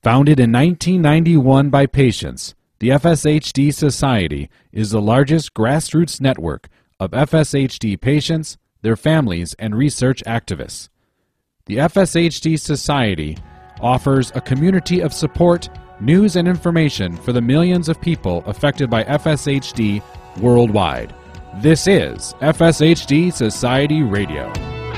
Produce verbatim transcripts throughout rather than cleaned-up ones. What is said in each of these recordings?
Founded in nineteen ninety-one by patients, the F S H D Society is the largest grassroots network of F S H D patients, their families, and research activists. The F S H D Society offers a community of support, news, and information for the millions of people affected by F S H D worldwide. This is F S H D Society Radio.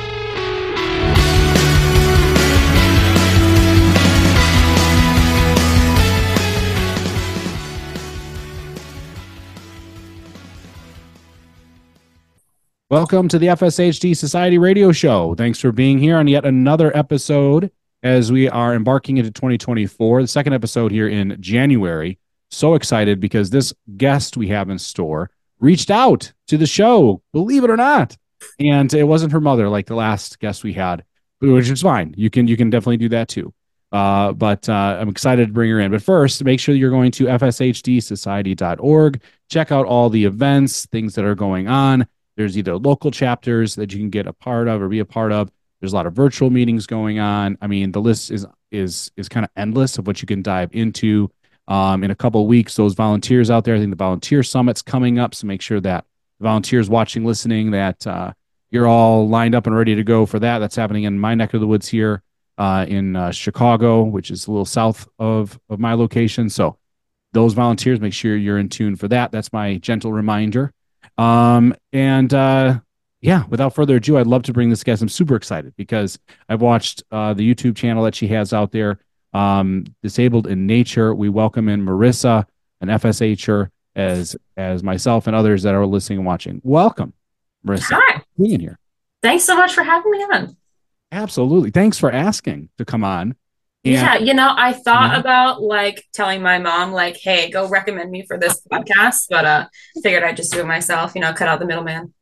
Welcome to the F S H D Society Radio Show. Thanks for being here on yet another episode as we are embarking into twenty twenty-four, the second episode here in January. So excited because this guest we have in store reached out to the show, believe it or not. And it wasn't her mother like the last guest we had, which is fine. You can you can definitely do that too. Uh, but uh, I'm excited to bring her in. But first, make sure you're going to F S H D society dot org. Check out all the events, things that are going on. There's either local chapters that you can get a part of or be a part of. There's a lot of virtual meetings going on. I mean, the list is is is kind of endless of what you can dive into. Um, in a couple of weeks, those volunteers out there, I think the volunteer summit's coming up. So make sure that the volunteers watching, listening, that uh, you're all lined up and ready to go for that. That's happening in my neck of the woods here uh, in uh, Chicago, which is a little south of, of my location. So those volunteers, make sure you're in tune for that. That's my gentle reminder. Um, and, uh, yeah, without further ado, I'd love to bring this guest. I'm super excited because I've watched, uh, the YouTube channel that she has out there, um, Disabled in Nature. We welcome in Marissa, an F S H-er, as, as myself and others that are listening and watching. Welcome, Marissa. Hi. Being here. Thanks so much for having me on. Absolutely. Thanks for asking to come on. And yeah, you know, I thought yeah. about like telling my mom, like, hey, go recommend me for this podcast, but uh figured I'd just do it myself, you know, cut out the middleman.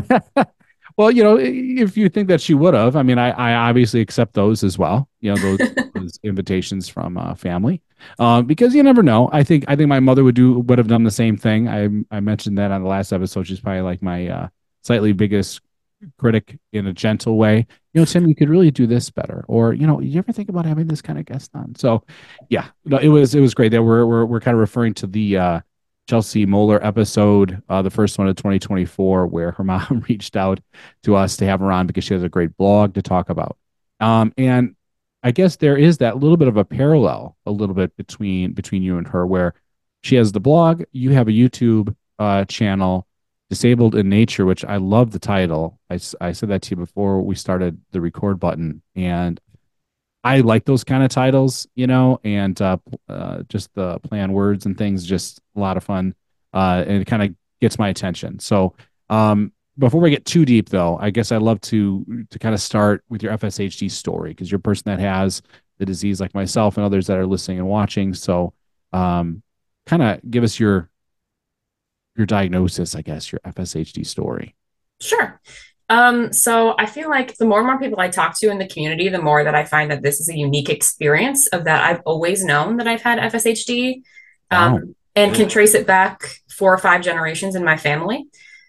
Well, you know, if you think that she would have, I mean, I, I obviously accept those as well, you know, those, those invitations from uh, family, uh, because you never know. I think I think my mother would do would have done the same thing. I I mentioned that on the last episode. She's probably like my uh, slightly biggest critic in a gentle way. You know, Tim, you could really do this better. Or, you know, you ever think about having this kind of guest on? So yeah, no, it was it was great that we're we're we're kind of referring to the uh Chelsea Moeller episode, uh, the first one of twenty twenty-four, where her mom reached out to us to have her on because she has a great blog to talk about. Um, and I guess there is that little bit of a parallel, a little bit between between you and her, where she has the blog, you have a YouTube uh, channel, Disabled in Nature, which I love the title. I, I said that to you before we started the record button, and I like those kind of titles, you know, and uh, uh, just the play on words and things, just a lot of fun, uh, and it kind of gets my attention. So um, before we get too deep, though, I guess I'd love to to kind of start with your F S H D story, because you're a person that has the disease like myself and others that are listening and watching. So um, kind of give us your your diagnosis, I guess, your F S H D story. Sure. Um, so I feel like the more and more people I talk to in the community, the more that I find that this is a unique experience of that I've always known that I've had F S H D, um, wow. and can trace it back four or five generations in my family.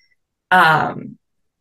Um,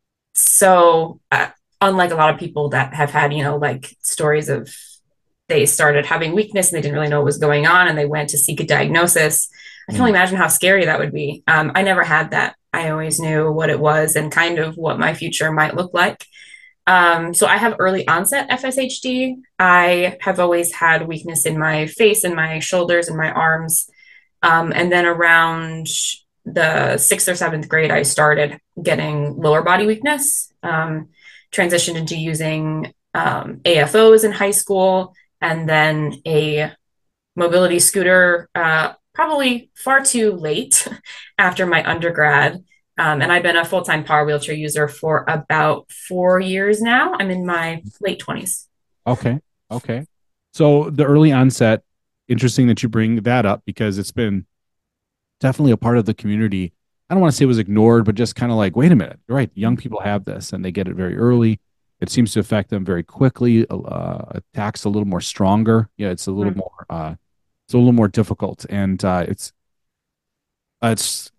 so uh, unlike a lot of people that have had, you know, like stories of they started having weakness and they didn't really know what was going on and they went to seek a diagnosis. I can only imagine how scary that would be. Um, I never had that. I always knew what it was and kind of what my future might look like. Um, so I have early onset F S H D. I have always had weakness in my face and my shoulders and my arms. Um, and then around the sixth or seventh grade, I started getting lower body weakness, um, transitioned into using um, A F Os in high school, and then a mobility scooter uh, probably far too late after my undergrad. Um, and I've been a full-time power wheelchair user for about four years now. I'm in my late twenties. Okay. Okay. So the early onset, interesting that you bring that up because it's been definitely a part of the community. I don't want to say it was ignored, but just kind of like, wait a minute, you're right. Young people have this and they get it very early. It seems to affect them very quickly. Uh, attacks a little more stronger. Yeah, it's a little mm-hmm. more uh, it's a little more difficult, and uh, it's uh, it's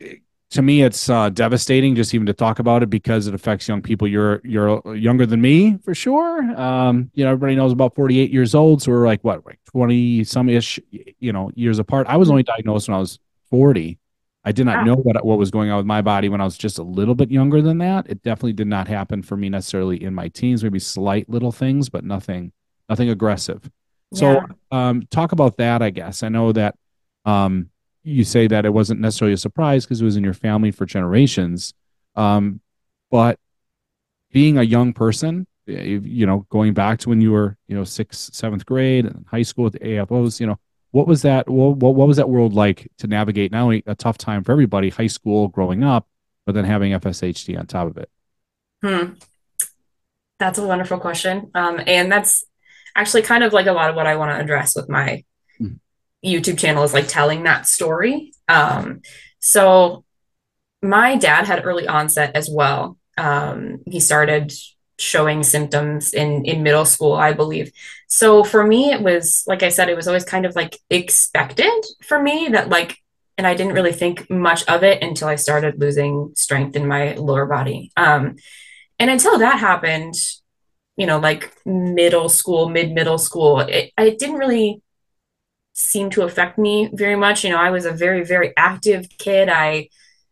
to me, it's uh, devastating just even to talk about it because it affects young people. You're you're younger than me for sure. Um, you know, everybody knows about forty-eight years old, so we're like what, like twenty some ish, you know, years apart. I was only diagnosed when I was forty. I did not Wow. know what what was going on with my body when I was just a little bit younger than that. It definitely did not happen for me necessarily in my teens. Maybe slight little things, but nothing nothing aggressive. So, Yeah. um, talk about that. I guess I know that. Um, you say that it wasn't necessarily a surprise because it was in your family for generations. Um, but being a young person, eh, you know, going back to when you were, you know, sixth, seventh grade and high school with the A F Os, you know, what was that? What, what was that world like to navigate? Not only a tough time for everybody, high school growing up, but then having F S H D on top of it. Hmm. That's a wonderful question. Um, and that's actually kind of like a lot of what I want to address with my Mm. YouTube channel is like telling that story. Um, so my dad had early onset as well. Um, he started showing symptoms in in middle school, I believe. So for me, it was like I said, it was always kind of like expected for me that like, and I didn't really think much of it until I started losing strength in my lower body. Um, and until that happened, you know, like middle school, mid middle school, it, it didn't really seem to affect me very much. You know, I was a very, very active kid. I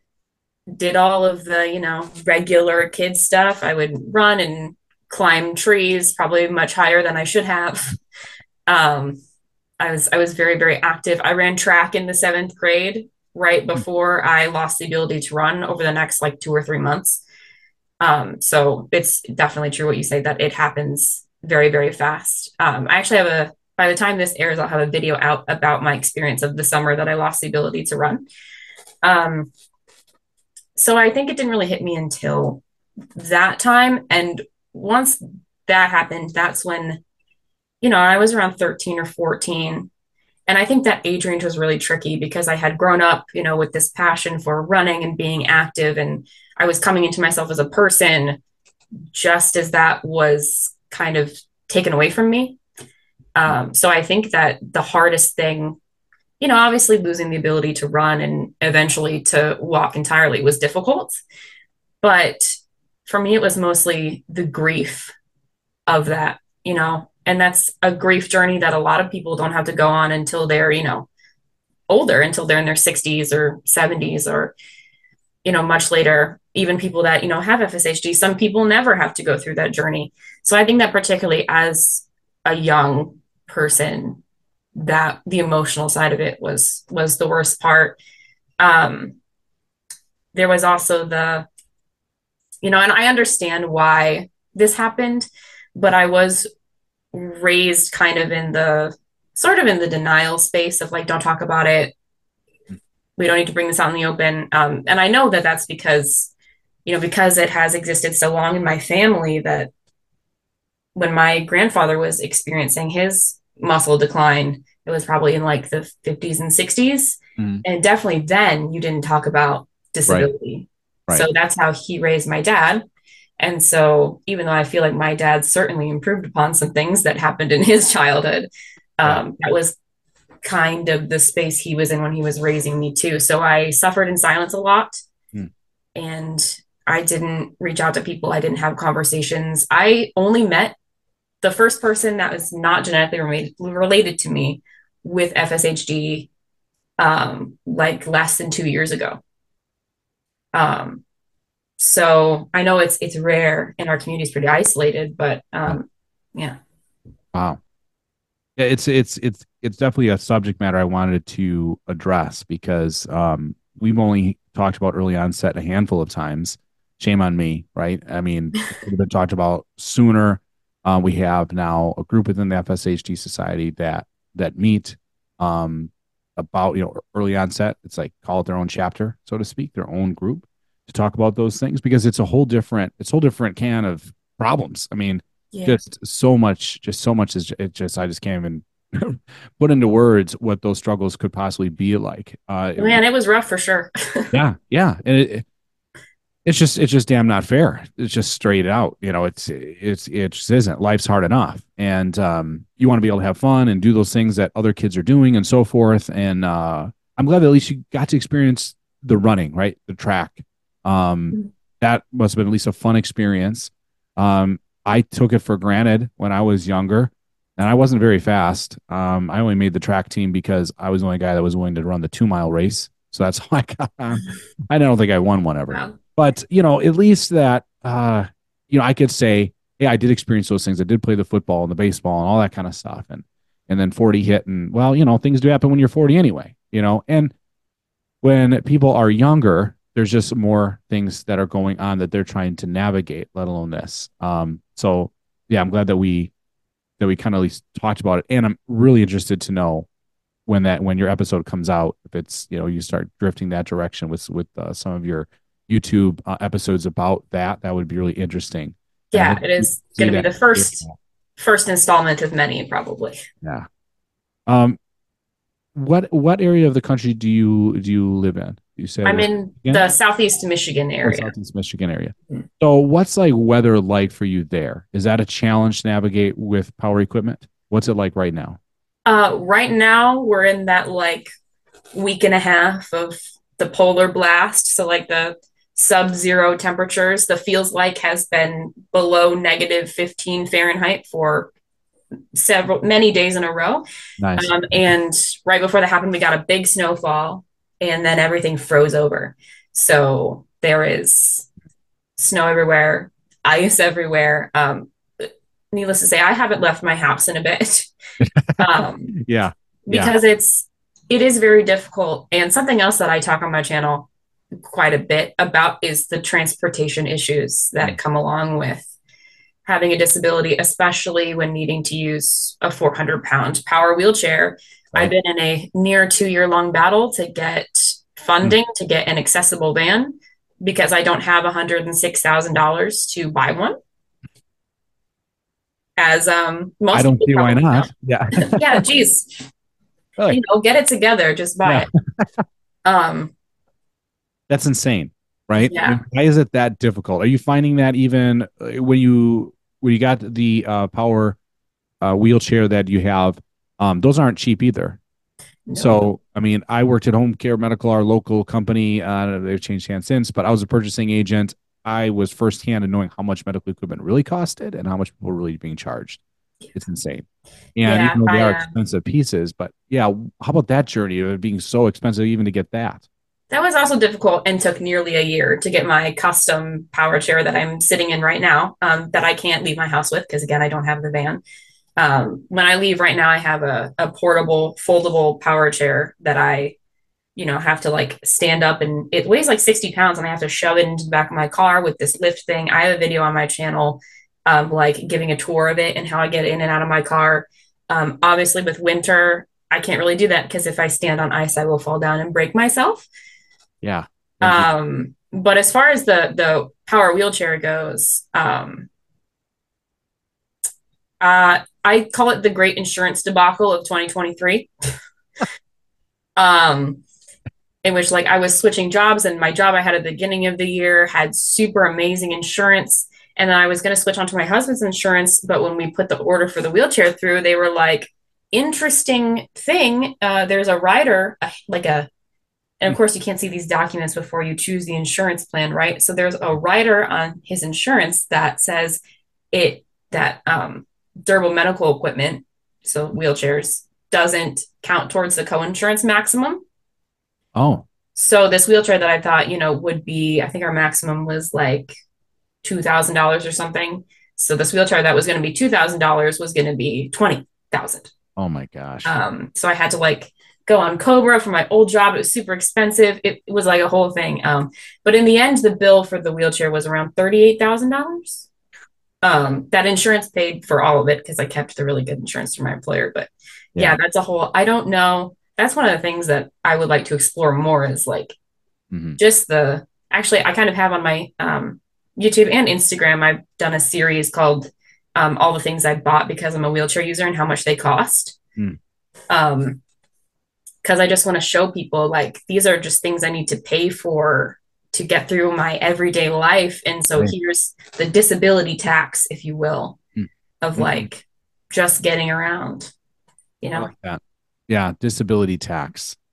did all of the, you know, regular kid stuff. I would run and climb trees, probably much higher than I should have. Um, I was I was very, very active. I ran track in the seventh grade right before I lost the ability to run over the next like two or three months. Um, so it's definitely true what you say that it happens very, very fast. Um, I actually have a by the time this airs, I'll have a video out about my experience of the summer that I lost the ability to run. Um, so I think it didn't really hit me until that time. And once that happened, that's when, you know, I was around thirteen or fourteen. And I think that age range was really tricky because I had grown up, you know, with this passion for running and being active. And I was coming into myself as a person just as that was kind of taken away from me. Um, so I think that the hardest thing, you know, obviously losing the ability to run and eventually to walk entirely was difficult. But for me, it was mostly the grief of that, you know, and that's a grief journey that a lot of people don't have to go on until they're, you know, older, until they're in their sixties or seventies or, you know, much later. Even people that, you know, have F S H D, some people never have to go through that journey. So I think that particularly as a young person, that the emotional side of it was was the worst part. Um, there was also the, you know, and I understand why this happened, but I was raised kind of in the sort of in the denial space of like, don't talk about it. We don't need to bring this out in the open. Um, and I know that that's because, you know, because it has existed so long in my family that when my grandfather was experiencing his muscle decline, it was probably in like the fifties and sixties. Mm. And definitely then you didn't talk about disability. Right. So Right. that's how he raised my dad. And so even though I feel like my dad certainly improved upon some things that happened in his childhood, um, yeah. that was kind of the space he was in when he was raising me too. So I suffered in silence a lot. Mm. And I didn't reach out to people. I didn't have conversations. I only met the first person that was not genetically related, related to me with F S H D um, like less than two years ago. Um, so I know it's it's rare and our community is pretty isolated, but um, yeah. Wow. Yeah, it's it's it's it's definitely a subject matter I wanted to address because um, we've only talked about early onset a handful of times. Shame on me, right? I mean, it been talked about sooner. Uh, we have now a group within the F S H D Society that that meet um, about you know early onset. It's like call it their own chapter, so to speak, their own group to talk about those things because it's a whole different it's a whole different can of problems. I mean, yeah. just so much, just so much is it just I just can't even put into words what those struggles could possibly be like. Uh, Man, it was rough for sure. yeah, yeah, and it, it's just it's just damn not fair. It's just straight out, you know. It's it's it just isn't. Life's hard enough, and um, you want to be able to have fun and do those things that other kids are doing and so forth. And uh, I'm glad that at least you got to experience the running, right? The track. Um, Mhm. that must have been at least a fun experience. Um, I took it for granted when I was younger, and I wasn't very fast. Um, I only made the track team because I was the only guy that was willing to run the two mile race. So that's how I got on. I don't think I won one ever, Wow. but you know, at least that, uh, you know, I could say, hey, I did experience those things. I did play the football and the baseball and all that kind of stuff. And, and then forty hit, and well, you know, things do happen when you're forty anyway, you know, and when people are younger, there's just more things that are going on that they're trying to navigate, let alone this. Um, so yeah, I'm glad that we that we kind of at least talked about it, and I'm really interested to know when that when your episode comes out, if it's you know you start drifting that direction with with uh, some of your YouTube uh, episodes about that. That would be really interesting. And I Yeah, hope it we is see going to be that. the first first installment of many, probably. Yeah. Um, what what area of the country do you do you live in? You said it I'm was in Michigan? the Southeast Michigan Oh, area. Southeast Michigan area. Mhm. So what's like weather like for you there? Is that a challenge to navigate with power equipment? What's it like right now? Uh, right now, we're in that like week and a half of the polar blast. So, like the sub zero temperatures, the feels like has been below negative fifteen Fahrenheit for several, many days in a row. Nice. Um, and right before that happened, we got a big snowfall and then everything froze over. So, there is snow everywhere, ice everywhere. Um, needless to say, I haven't left my house in a bit. Um, Yeah. Yeah. because it's it is very difficult. And something else that I talk on my channel quite a bit about is the transportation issues that Mm. come along with having a disability, especially when needing to use a four hundred pound power wheelchair. I've Right. been in a near two year long battle to get Mm. funding to get an accessible van because I don't have one hundred six thousand dollars to buy one. As um, I most don't people see why probably know. not. Yeah. Yeah, geez, Really? you know, get it together, just buy Yeah. it. Um, That's insane, right? I yeah. mean, why is it that difficult? Are you finding that even uh, when you when you got the uh, power uh, wheelchair that you have, um, those aren't cheap either. No. So, I mean, I worked at Home Care Medical, our local company. Uh, they've changed hands since, but I was a purchasing agent. I was firsthand in knowing how much medical equipment really costed and how much people were really being charged. It's insane. And Yeah, even though they I are um expensive pieces, but yeah, how about that journey of it being so expensive even to get that? that was also difficult and took nearly a year to get my custom power chair that I'm sitting in right now, um, that I can't leave my house with because again, I don't have the van. Um, when I leave right now, I have a, a portable, foldable power chair that I, you know, have to like stand up, and it weighs like sixty pounds and I have to shove it into the back of my car with this lift thing. I have a video on my channel, um, like giving a tour of it and how I get in and out of my car. Um, obviously, with winter, I can't really do that because if I stand on ice, I will fall down and break myself. Yeah. Thank you. Um, but as far as the the power wheelchair goes, um, uh, I call it the great insurance debacle of twenty twenty-three. Um, in which like I was switching jobs, and my job I had at the beginning of the year had super amazing insurance. And then I was going to switch onto my husband's insurance. But when we put the order for the wheelchair through, they were like, interesting thing. Uh, there's a rider, uh, like a, and of course, you can't see these documents before you choose the insurance plan, right? So there's a rider on his insurance that says it, that um, durable medical equipment, so wheelchairs, doesn't count towards the co-insurance maximum. Oh, So this wheelchair that I thought, you know, would be, I think our maximum was like two thousand dollars or something. So this wheelchair that was going to be two thousand dollars was going to be twenty thousand. oh my gosh. Um, so I had to like go on Cobra for my old job. It was super expensive. It, it was like a whole thing. Um, but in the end, the bill for the wheelchair was around thirty-eight thousand dollars. Um, that insurance paid for all of it because I kept the really good insurance from my employer. But yeah, Yeah. that's a whole, I don't know. That's one of the things that I would like to explore more is like Hmm. just the, actually, I kind of have on my um, YouTube and Instagram, I've done a series called um, All the Things I Bought Because I'm a Wheelchair User and How Much They Cost. Mm. Um, because I just want to show people like these are just things I need to pay for to get through my everyday life. And so Right. here's the disability tax, if you will, Mm. of Mhm. like just getting around, you I know? like that. Yeah, disability tax.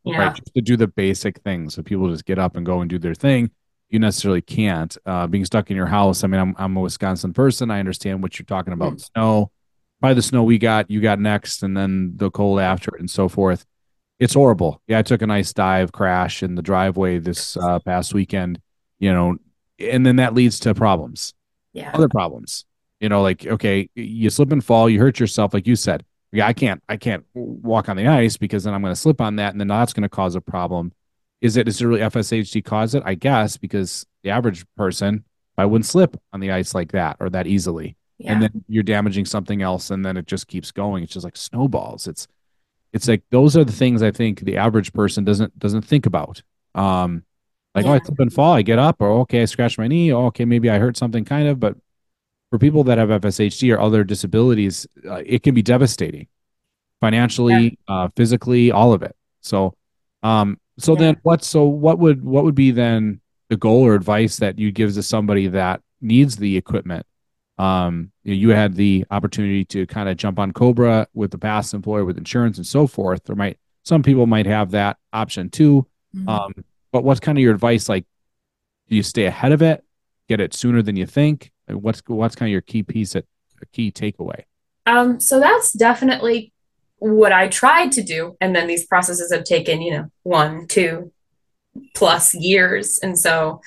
Yeah. right? Just to do the basic things. So people just get up and go and do their thing. You necessarily can't. Uh, being stuck in your house. I mean, I'm I'm a Wisconsin person. I understand what you're talking about. Mm. Snow, probably the snow we got, you got next, and then the cold after it, and so forth. It's horrible. Yeah, I took a nice dive crash in the driveway this uh, past weekend. You know, and then that leads to problems, Yeah. other problems. You know, like okay, you slip and fall, you hurt yourself, like you said. Yeah, I can't, I can't walk on the ice because then I'm going to slip on that, and then that's going to cause a problem. Is it? Is it really F S H D cause it? I guess because the average person I wouldn't slip on the ice like that or that easily, and Yeah. then you're damaging something else, and then it just keeps going. It's just like snowballs. It's it's like those are the things I think the average person doesn't doesn't think about. Um, like oh, I Yeah. slip and fall, I get up, or okay, I scratch my knee. Oh, okay, maybe I hurt something kind of, but for people that have F S H D or other disabilities, uh, it can be devastating Yeah. financially, uh, physically, all of it. So, um, so Yeah. then what? So what would what would be then the goal or advice that you give to somebody that needs the equipment? Um, you, know, you had the opportunity to kind of jump on Cobra with the past employer with insurance and so forth. There might some people might have that option too. Mhm. Um, but what's kind of your advice? Like, do you stay ahead of it, get it sooner than you think? Like, What's what's kind of your key piece at a key takeaway? Um, so that's definitely what I tried to do. And then these processes have taken, you know, one, two plus years. And so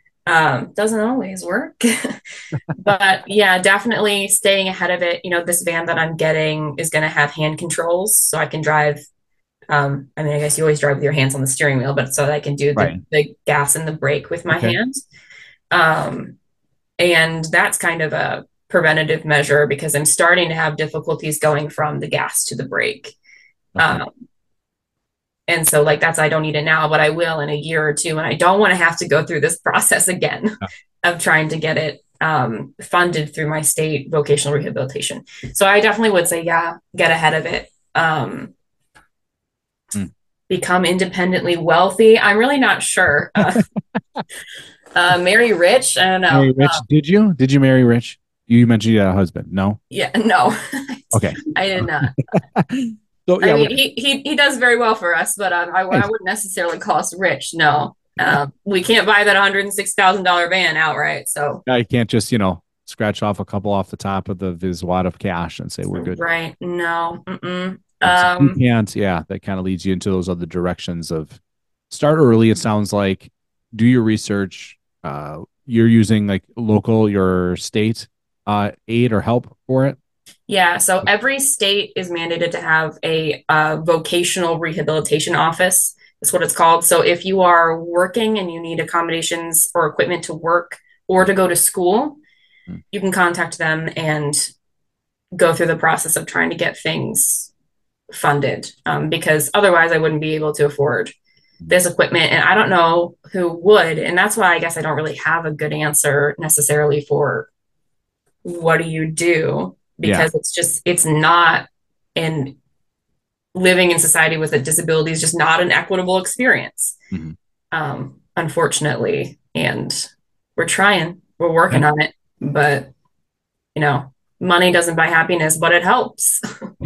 um doesn't always work. But yeah, definitely staying ahead of it. You know, this van that I'm getting is going to have hand controls so I can drive. Um, I mean, I guess you always drive with your hands on the steering wheel, but so that I can do the, Right. the gas and the brake with my Okay. hands. Um, and that's kind of a preventative measure because I'm starting to have difficulties going from the gas to the brake. Okay. Um, and so, like, that's, I don't need it now, but I will in a year or two. And I don't want to have to go through this process again Yeah. of trying to get it um, funded through my state vocational rehabilitation. So I definitely would say, yeah, get ahead of it. Um, Mm. become independently wealthy. I'm really not sure. Uh, uh, marry rich. I don't know. Marry Rich. Uh, Did you? Did you marry Rich? You mentioned you had a husband. No. yeah, no, Okay. I did not. So I yeah, mean, he, he, he does very well for us, but um, I, I nice. wouldn't necessarily call us rich. No, um, we can't buy that one hundred six thousand dollars van outright. So, I can't just you know scratch off a couple off the top of the his wad of cash and say we're good. right. No. Mm-mm. Um, so you Um, can't. Yeah, that kind of leads you into those other directions of start early. It sounds like do your research. Uh, you're using like local, your state uh, aid or help for it. yeah. So every state is mandated to have a uh, vocational rehabilitation office. That's what it's called. So if you are working and you need accommodations or equipment to work or to go to school, Mm. you can contact them and go through the process of trying to get things funded. Um, because otherwise, I wouldn't be able to afford this equipment. And I don't know who would. And that's why I guess I don't really have a good answer necessarily for what do you do? Yeah. Because it's just, it's not in living in society with a disability is just not an equitable experience, Mhm. um, unfortunately. And we're trying, we're Yeah. working on it, but you know, money doesn't buy happiness, but it helps.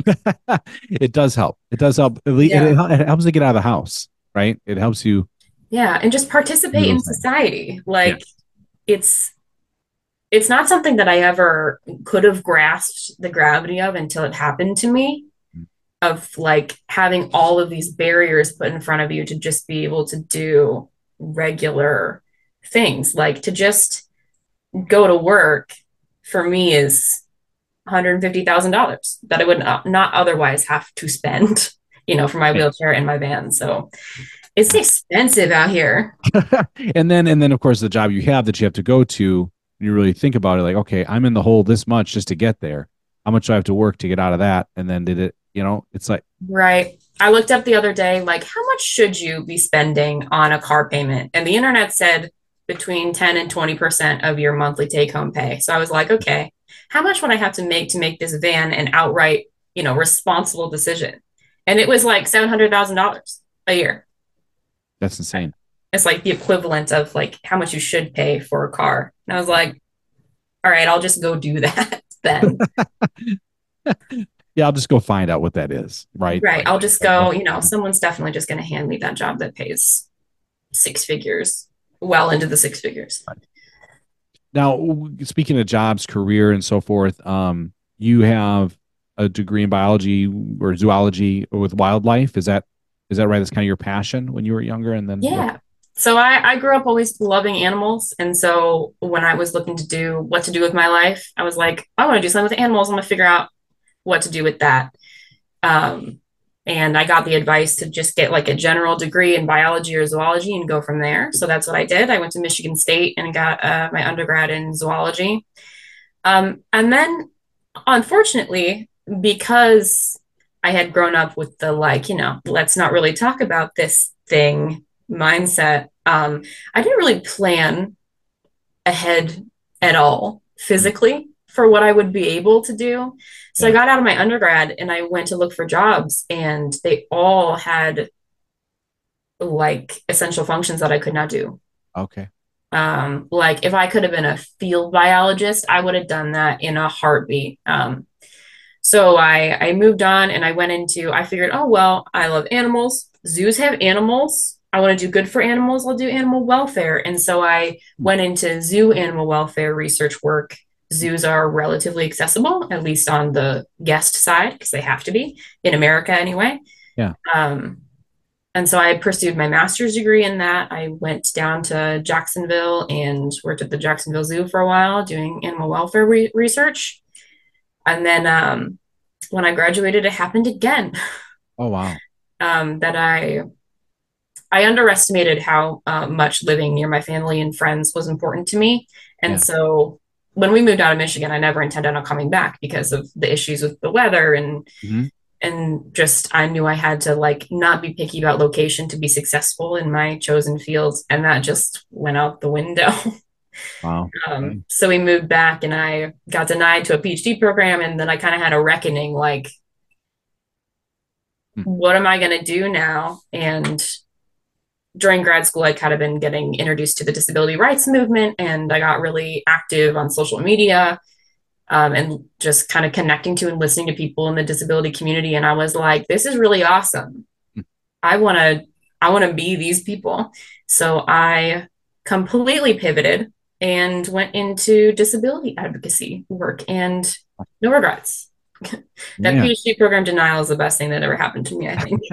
It does help. It does help. It, it, Yeah. it helps to get out of the house, right? It helps you Yeah. And just do participate in those things. society. Yeah. Like it's, it's not something that I ever could have grasped the gravity of until it happened to me, of like having all of these barriers put in front of you to just be able to do regular things, like to just go to work for me is one hundred fifty thousand dollars that I would not, not otherwise have to spend, you know, for my Yeah. wheelchair and my van. So it's expensive out here. And then and then of course the job you have that you have to go to, you really think about it like, okay, I'm in the hole this much just to get there. How much do I have to work to get out of that? And then did it, you know, it's like Right. I looked up the other day, like, how much should you be spending on a car payment? And the internet said between ten and twenty percent of your monthly take home pay. So I was like, okay, how much would I have to make to make this van an outright, you know, responsible decision? And it was like seven hundred thousand dollars a year. that's insane. It's like the equivalent of like how much you should pay for a car. And I was like, all right, I'll just go do that then. Yeah, I'll just go find out what that is. Right. Right. Like, I'll just go, you know, someone's definitely just going to hand me that job that pays six figures, well into the six figures. now, speaking of jobs, career, and so forth, um, you have a degree in biology or zoology with wildlife. Is that is that right? That's kind of your passion when you were younger, and then Yeah. So I, I grew up always loving animals. And so when I was looking to do what to do with my life, I was like, I want to do something with animals. I'm going to figure out what to do with that. Um, and I got the advice to just get like a general degree in biology or zoology and go from there. So that's what I did. I went to Michigan State and got uh, my undergrad in zoology. Um, and then, unfortunately, because I had grown up with the like, you know, let's not really talk about this thing mindset, um, I didn't really plan ahead at all physically for what I would be able to do. So I yeah. got out of my undergrad and I went to look for jobs, and they all had like essential functions that I could not do. Okay. Um, like if I could have been a field biologist, I would have done that in a heartbeat. Um, so I I moved on and I went into I figured, oh well, I love animals. Zoos have animals. I want to do good for animals. I'll do animal welfare. And so I went into zoo animal welfare research work. Zoos are relatively accessible, at least on the guest side, because they have to be in America anyway. Yeah. Um, and so I pursued my master's degree in that. I went down to Jacksonville and worked at the Jacksonville Zoo for a while doing animal welfare re- research. And then um, when I graduated, it happened again. Oh wow. um, that I I underestimated how uh, much living near my family and friends was important to me. And Yeah. so when we moved out of Michigan, I never intended on coming back because of the issues with the weather and Hmm. and just I knew I had to like not be picky about location to be successful in my chosen fields, and that just went out the window. Wow. Okay. um, so we moved back, and I got denied to a PhD program, and then I kind of had a reckoning, like, Hmm. what am I going to do now? And during grad school, I kind of been getting introduced to the disability rights movement, and I got really active on social media, um, and just kind of connecting to and listening to people in the disability community. And I was like, this is really awesome. Hmm. I want to, I want to be these people. So I completely pivoted and went into disability advocacy work, and no regrets. That Yeah. PhD program denial is the best thing that ever happened to me, I think.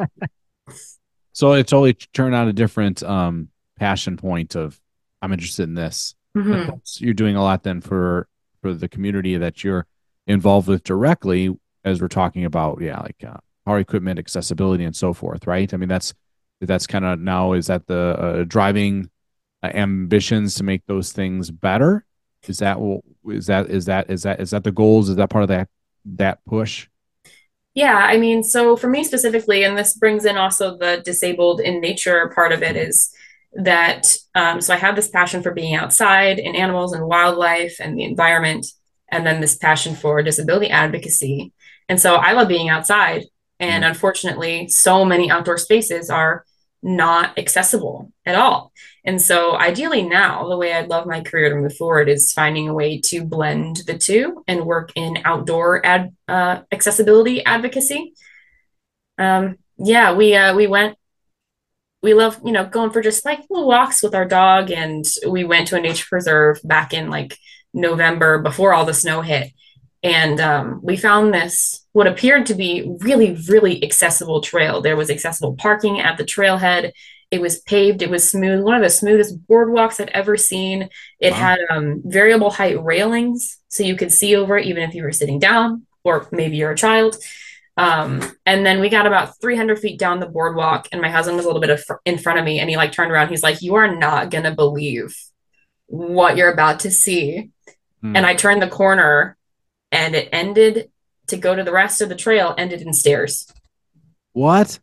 So it totally turned out a different um passion point of I'm interested in this. And Mm-hmm. plus, you're doing a lot then for for the community that you're involved with directly, as we're talking about, yeah, like uh, power equipment, accessibility, and so forth, right? I mean, that's that's kind of now is that the uh, driving uh, ambitions to make those things better? Is that is that is that is that is that the goals? Is that part of that that push? Yeah, I mean, so for me specifically, and this brings in also the disabled in nature part of it, is that um, so I have this passion for being outside and animals and wildlife and the environment, and then this passion for disability advocacy. And so I love being outside. And Yeah. unfortunately, so many outdoor spaces are not accessible at all. And so, ideally, now the way I'd love my career to move forward is finding a way to blend the two and work in outdoor ad, uh, accessibility advocacy. Um, yeah, we uh, we went. We love, you know, going for just like little walks with our dog, and we went to a nature preserve back in like November before all the snow hit, and um, we found this what appeared to be really, really accessible trail. There was accessible parking at the trailhead. It was paved. It was smooth. One of the smoothest boardwalks I'd ever seen. It Wow. had um, variable height railings, so you could see over it even if you were sitting down, or maybe you're a child. Um, and then we got about three hundred feet down the boardwalk, and my husband was a little bit of fr- in front of me, and he like turned around. He's like, "You are not gonna believe what you're about to see." And Hmm. I turned the corner, and it ended to go to the rest of the trail, ended in stairs. What?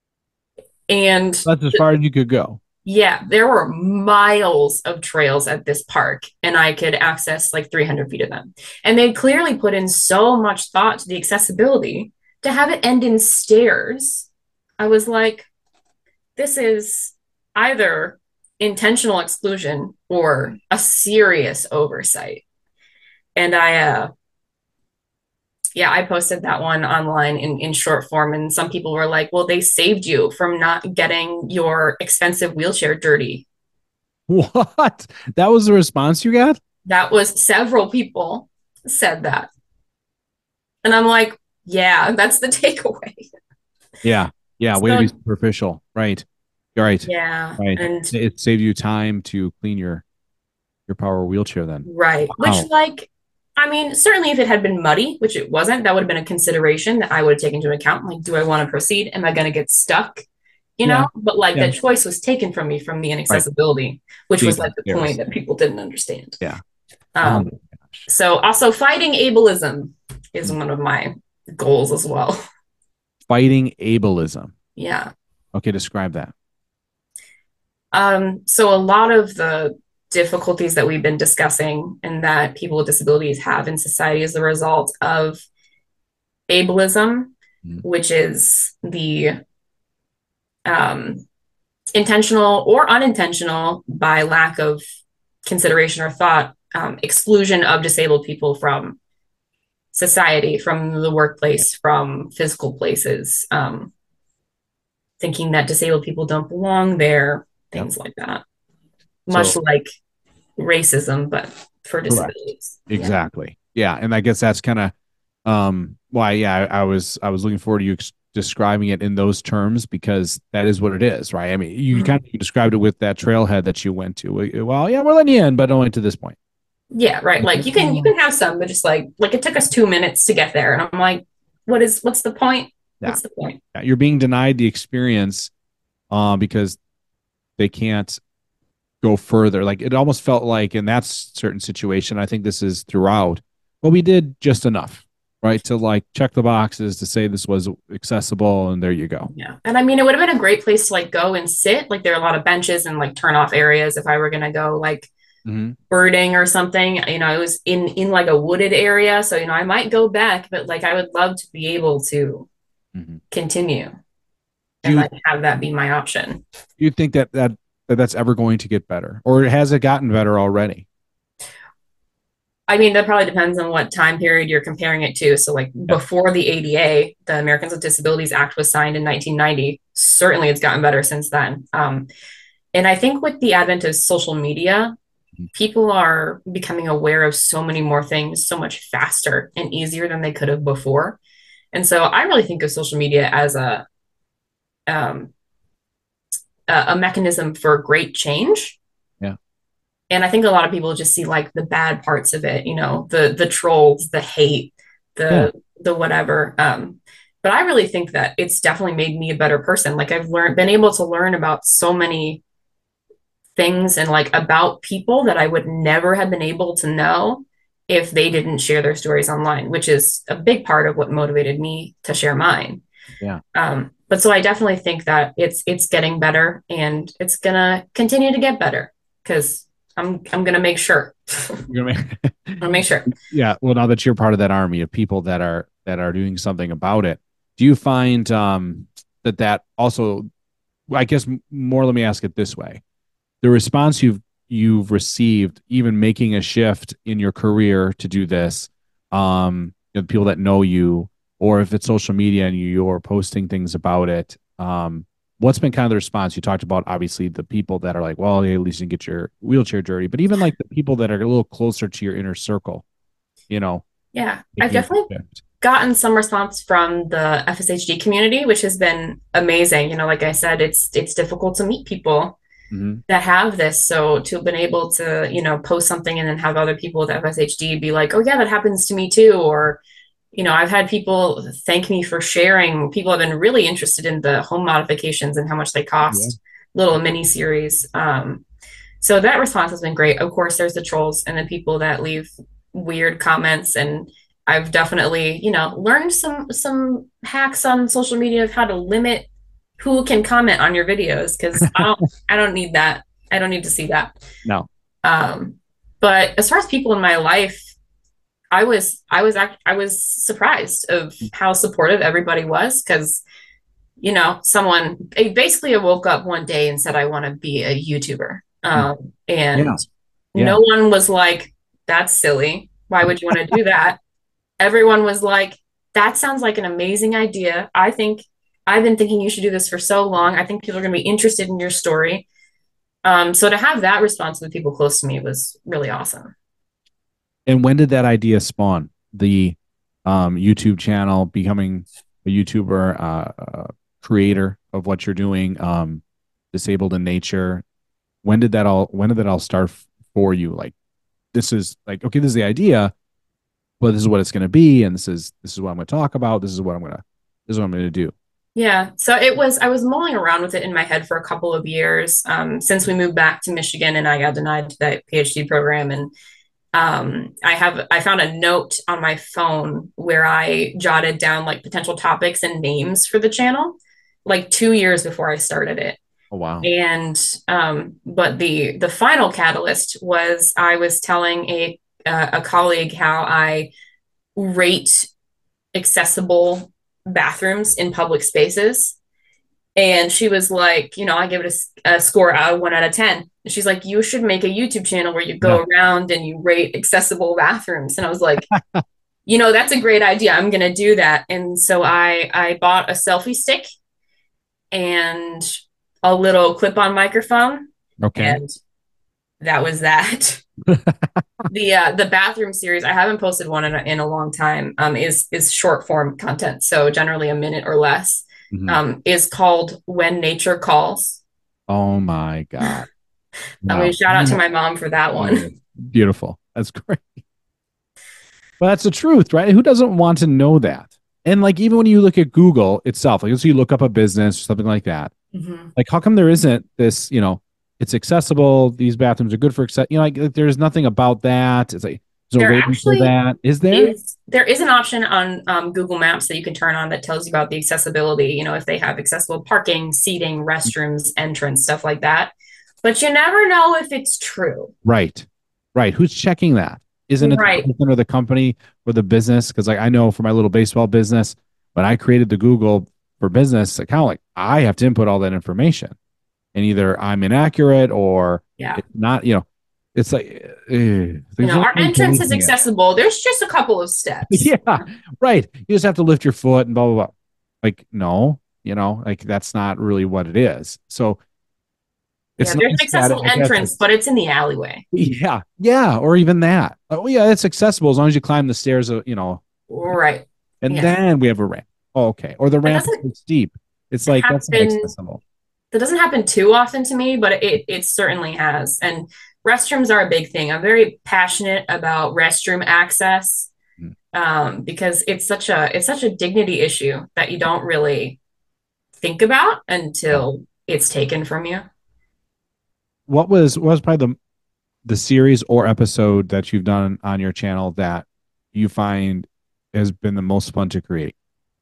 And That's as th- far as you could go. yeah, there were miles of trails at this park, and I could access like three hundred feet of them. And they clearly put in so much thought to the accessibility to have it end in stairs. I was like, this is either intentional exclusion or a serious oversight. And I uh Yeah, I posted that one online in, in short form, and some people were like, well, they saved you from not getting your expensive wheelchair dirty. What? That was the response you got? That was several people said that. And I'm like, yeah, that's the takeaway. Yeah. Yeah. Way to be So, superficial. Right. Right. yeah. Right. And It saved you time to clean your your power wheelchair then. right. Which, Wow. like, I mean, certainly if it had been muddy, which it wasn't, that would have been a consideration that I would have taken into account. Like, do I want to proceed? Am I going to get stuck? You Yeah. know, but like Yeah. that choice was taken from me from the Right. inaccessibility, which Being was like the upstairs. point that people didn't understand. Yeah. Oh Um, my gosh. so also fighting ableism is Mm. one of my goals as well. Fighting ableism. Yeah. Okay, describe that. Um, so a lot of the difficulties that we've been discussing and that people with disabilities have in society is the result of ableism, Mm. which is the um, intentional or unintentional, by lack of consideration or thought, um, exclusion of disabled people from society, from the workplace, from physical places, um, thinking that disabled people don't belong there, Yep. things like that. Much So like racism, but for correct. disabilities. Exactly. Yeah. And I guess that's kind of um why, yeah, I, I was I was looking forward to you ex- describing it in those terms because that is what it is, right? I mean, you Yeah. kind of described it with that trailhead that you went to. Well, yeah, we're letting you in, but only to this point. Yeah, right. Like you can you can have some, but just like like it took us two minutes to get there, and I'm like, what is what's the point? Yeah. What's the point? Yeah, you're being denied the experience uh, because they can't go further. Like it almost felt like in that certain situation, I think this is throughout. Well, we did just enough, right? To like check the boxes to say this was accessible, and there you go. Yeah. And I mean, it would have been a great place to like go and sit. Like there are a lot of benches and like turn off areas if I were gonna go like Mm-hmm. birding or something. You know, it was in in like a wooded area. So, you know, I might go back, but like I would love to be able to Mm-hmm. continue Do and you like have that be my option. do you think that that that that's ever going to get better, or has it gotten better already? I mean, that probably depends on what time period you're comparing it to. So, like Yeah. before the A D A, the Americans with Disabilities Act was signed in nineteen ninety. Certainly, it's gotten better since then. Um, and I think with the advent of social media, people are becoming aware of so many more things so much faster and easier than they could have before. And so, I really think of social media as a um, a, a mechanism for great change. Yeah. And I think a lot of people just see like the bad parts of it, you know, the the trolls, the hate, Yeah. the the whatever. Um, but I really think that it's definitely made me a better person. Like I've learned, been able to learn about so many things and like about people that I would never have been able to know if they didn't share their stories online, which is a big part of what motivated me to share mine. Yeah. Um, but so I definitely think that it's it's getting better and it's gonna continue to get better because I'm I'm gonna make sure. You're gonna make- I'll make sure. Yeah. Well, now that you're part of that army of people that are that are doing something about it, do you find um, that that also? I guess more. Let me ask it this way: the response you've you've received, even making a shift in your career to do this, um, you know, people that know you, or if it's social media and you, you're posting things about it, um, what's been kind of the response? You talked about obviously the people that are like, well, hey, at least you can get your wheelchair dirty, but even like the people that are a little closer to your inner circle, you know, Yeah, I've making a definitely shift. gotten some response from the F S H D community, which has been amazing. You know, like I said, it's it's difficult to meet people Mm-hmm. that have this. So to have been able to, you know, post something and then have other people with F S H D be like, oh yeah, that happens to me too. Or, you know, I've had people thank me for sharing. People have been really interested in the home modifications and how much they cost, yeah. Little mini series. Um, so that response has been great. Of course, there's the trolls and the people that leave weird comments, and I've definitely, you know, learned some some hacks on social media of how to limit who can comment on your videos because I don't I don't need that. I don't need to see that. No. Um, but as far as people in my life, I was I was act- I was surprised of how supportive everybody was because, you know, someone basically woke up one day and said I want to be a YouTuber, um, and Yeah. Yeah. no one was like, "That's silly. Why would you want to do that?" Everyone was like, that sounds like an amazing idea. I think I've been thinking you should do this for so long. I think people are going to be interested in your story. Um, so to have that response from the people close to me was really awesome. And when did that idea spawn? The um, YouTube channel, becoming a YouTuber, uh, uh, creator of what you're doing, um, disabled in nature. When did that all? When did that all start f- for you? Like, this is like, okay, this is the idea, but this is what it's going to be, and this is this is what I'm going to talk about. This is what I'm gonna this is what I'm going to do. Yeah, so it was, I was mulling around with it in my head for a couple of years um, since we moved back to Michigan and I got denied to that PhD program. And um, I have, I found a note on my phone where I jotted down like potential topics and names for the channel, like two years before I started it. Oh wow! And um, but the the final catalyst was I was telling a uh, a colleague how I rate accessible bathrooms in public spaces. And she was like, you know, I give it a, a score out of one out of ten. And she's like, you should make a YouTube channel where you go Yeah. around and you rate accessible bathrooms. And I was like, you know, that's a great idea. I'm going to do that. And so I, I bought a selfie stick and a little clip on microphone. Okay. And that was that. the uh, the bathroom series, I haven't posted one in a, in a long time, um, is is short form content, so generally a minute or less. Mhm. Um, is called When Nature Calls. Oh my God! I mean, Wow. shout out to my mom for that one. Beautiful. That's great. But that's the truth, right? Who doesn't want to know that? And like, even when you look at Google itself, like, so you look up a business or something like that, Mm-hmm. like, how come there isn't this, you know, it's accessible. These bathrooms are good for, access- you know, like, like, there's nothing about that. It's like, there's no There rating for actually that. Is there? is there is an option on um, Google Maps that you can turn on that tells you about the accessibility. You know, if they have accessible parking, seating, restrooms, entrance, stuff like that. But you never know if it's true. Right. Right. Who's checking that? Isn't it the Right. person or the company or the business? Because like I know for my little baseball business, when I created the Google for business account, like I have to input all that information. And either I'm inaccurate or Yeah. it's not, you know, it's like uh, You there's know, no our point entrance is policing it. accessible. There's just a couple of steps. Yeah, right. You just have to lift your foot and blah blah blah. Like, no, you know, like that's not really what it is. So Yeah, it's there's an nice that accessible I guess entrance, it's but it's in the alleyway. yeah, yeah, or even that. Oh yeah, it's accessible as long as you climb the stairs, uh, you know, Right. and Yeah. then we have a ramp. Oh, okay. Or the That ramp is doesn't too steep. It's like that's not happen. accessible. That doesn't happen too often to me, but it it certainly has. And restrooms are a big thing. I'm very passionate about restroom access Mm. um, because it's such a it's such a dignity issue that you don't really think about Yeah. until it's taken from you. What was what was probably the the series or episode that you've done on your channel that you find has been the most fun to create?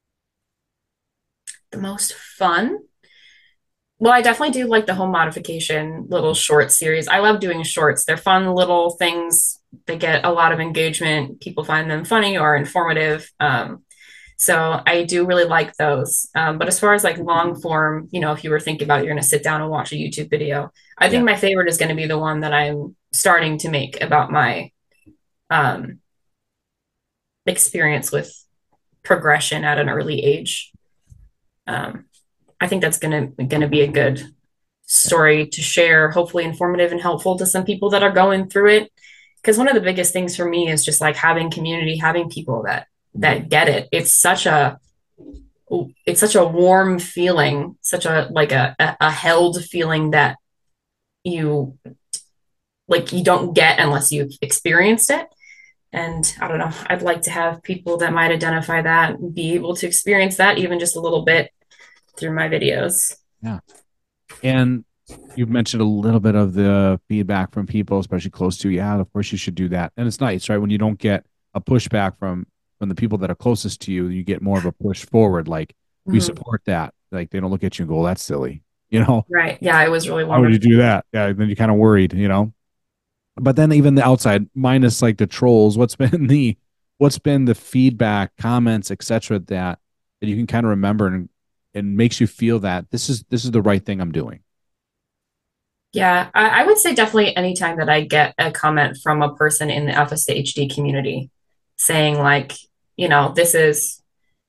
The most fun. Well, I definitely do like the home modification little short series. I love doing shorts. They're fun little things. They get a lot of engagement. People find them funny or informative. Um, so I do really like those. Um, but as far as like long form, you know, if you were thinking about it, you're going to sit down and watch a YouTube video, I Yeah. think my favorite is going to be the one that I'm starting to make about my um, experience with progression at an early age. Um, I think that's gonna gonna be a good story to share, hopefully informative and helpful to some people that are going through it. Because one of the biggest things for me is just like having community, having people that that get it. It's such a it's such a warm feeling, such a like a a held feeling that you like you don't get unless you've experienced it. And I don't know, I'd like to have people that might identify that and be able to experience that even just a little bit through my videos. Yeah. And you've mentioned a little bit of the feedback from people, especially close to you. Yeah, of course you should do that. And it's nice, right? When you don't get a pushback from from the people that are closest to you, you get more of a push forward. Like, we Mhm. support that. Like, they don't look at you and go, "Oh, that's silly." You know, Right. Yeah, it was really why would you wonderful. do that? Yeah, then you're kind of worried, you know. But then even the outside, minus like the trolls, what's been the what's been the feedback, comments, et cetera, that that you can kind of remember and and makes you feel that this is this is the right thing I'm doing. Yeah, I, I would say definitely anytime that I get a comment from a person in the F S H D community saying like, you know, this is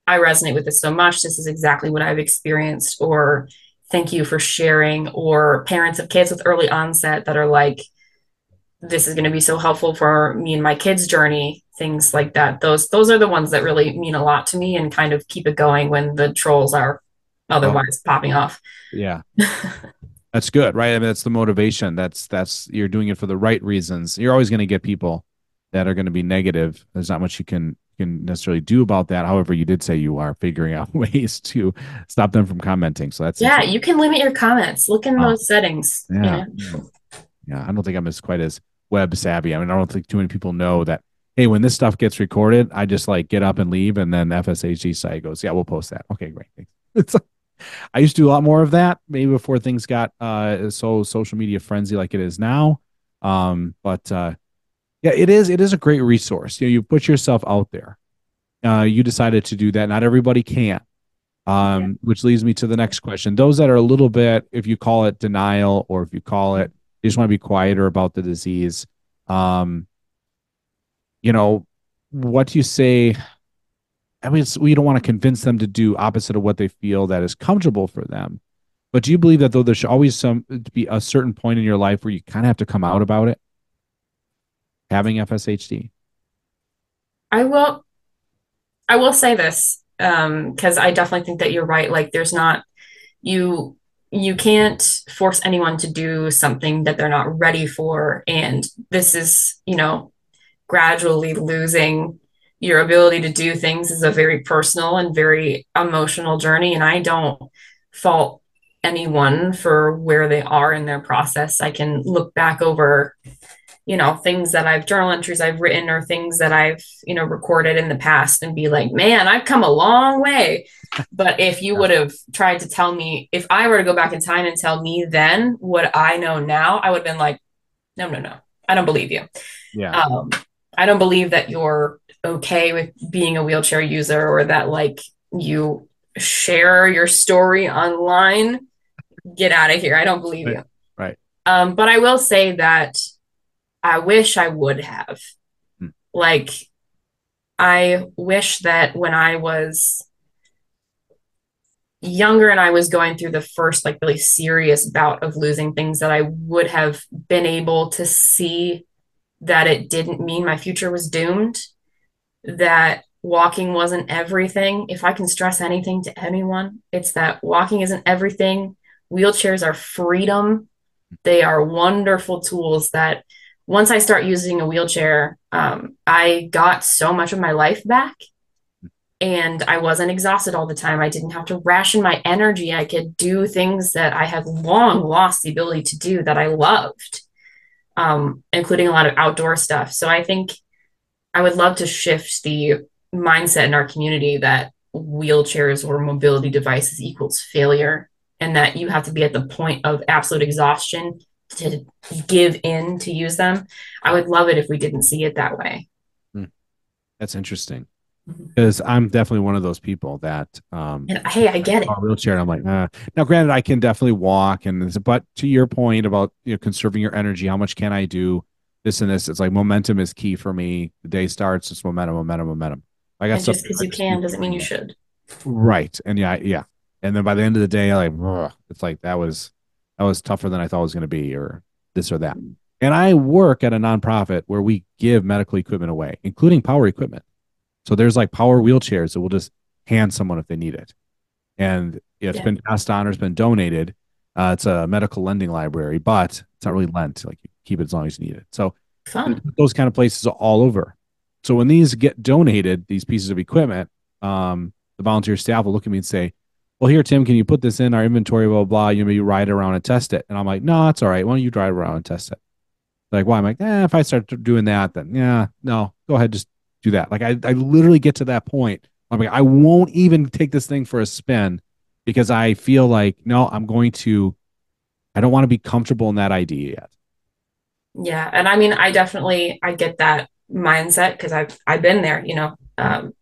I resonate with this so much. This is exactly what I've experienced, or thank you for sharing, or parents of kids with early onset that are like, this is going to be so helpful for me and my kids' journey, things like that. Those those are the ones that really mean a lot to me and kind of keep it going when the trolls are otherwise oh. popping off. Yeah. That's good, right? I mean, that's the motivation. That's that's you're doing it for the right reasons. You're always going to get people that are going to be negative. There's not much you can can necessarily do about that. However, you did say you are figuring out ways to stop them from commenting. So that's yeah, you can limit your comments. Look in oh. those settings. Yeah. You know? Yeah, I don't think I'm as quite as web savvy. I mean, I don't think too many people know that, hey, when this stuff gets recorded, I just like get up and leave, and then the F S H D site goes, yeah, we'll post that. Okay, great. It's I used to do a lot more of that maybe before things got uh, so social media frenzy like it is now. Um, but uh, yeah, it is. It is a great resource. You know, you put yourself out there. Uh, you decided to do that. Not everybody can. Um, yeah. Which leads me to the next question. Those that are a little bit, if you call it denial, or if you call it, you just want to be quieter about the disease. Um, you know, what do you say? I mean, it's, we don't want to convince them to do opposite of what they feel that is comfortable for them. But do you believe that though there should always some be a certain point in your life where you kind of have to come out about it? Having F S H D? I will, I will say this, um, because I definitely think that you're right. Like there's not, you, you can't force anyone to do something that they're not ready for. And this is, you know, gradually losing your ability to do things is a very personal and very emotional journey. And I don't fault anyone for where they are in their process. I can look back over, you know, things that I've journal entries I've written or things that I've, you know, recorded in the past and be like, man, I've come a long way. But if you would have tried to tell me, if I were to go back in time and tell me then what I know now, I would have been like, no, no, no, I don't believe you. Yeah. Um, I don't believe that you're okay with being a wheelchair user, or that like you share your story online. Get out of here. I don't believe right. you. Right. Um, but I will say that I wish I would have. Hmm. Like, I wish that when I was younger and I was going through the first like really serious bout of losing things, that I would have been able to see that it didn't mean my future was doomed, that walking wasn't everything. If I can stress anything to anyone, it's that walking isn't everything. Wheelchairs are freedom. They are wonderful tools that once I start using a wheelchair, um, I got so much of my life back, and I wasn't exhausted all the time. I didn't have to ration my energy. I could do things that I had long lost the ability to do that I loved, um, including a lot of outdoor stuff. So I think I would love to shift the mindset in our community that wheelchairs or mobility devices equals failure, and that you have to be at the point of absolute exhaustion to give in to use them. I would love it if we didn't see it that way. Hmm. That's interesting, because mm-hmm. I'm definitely one of those people that, um, and, hey, I get it. A wheelchair, and I'm like, uh. Now, granted, I can definitely walk, and but to your point about, you know, conserving your energy, how much can I do? This and this, it's like momentum is key for me. The day starts, it's momentum, momentum, momentum. I got and just because you can doesn't mean you should. Right, and yeah, yeah, and then by the end of the day, like, ugh, it's like that was that was tougher than I thought it was going to be, or this or that. And I work at a nonprofit where we give medical equipment away, including power equipment. So there's like power wheelchairs that we'll just hand someone if they need it, and it's yeah. been passed on or it's been donated. Uh, it's a medical lending library, but it's not really lent. Like, you keep it as long as you need it. So Fun. Those kind of places are all over. So when these get donated, these pieces of equipment, um, the volunteer staff will look at me and say, well, here, Tim, can you put this in our inventory, blah, blah, blah. You maybe ride around and test it. And I'm like, no, it's all right. Why don't you drive around and test it? Like, why? I'm like, eh, if I start doing that, then yeah, no, go ahead, just do that. Like, I, I literally get to that point. I'm like, I won't even take this thing for a spin, because I feel like, no, I'm going to, I don't want to be comfortable in that idea yet. Yeah. And I mean, I definitely, I get that mindset, because I've, I've been there, you know, um,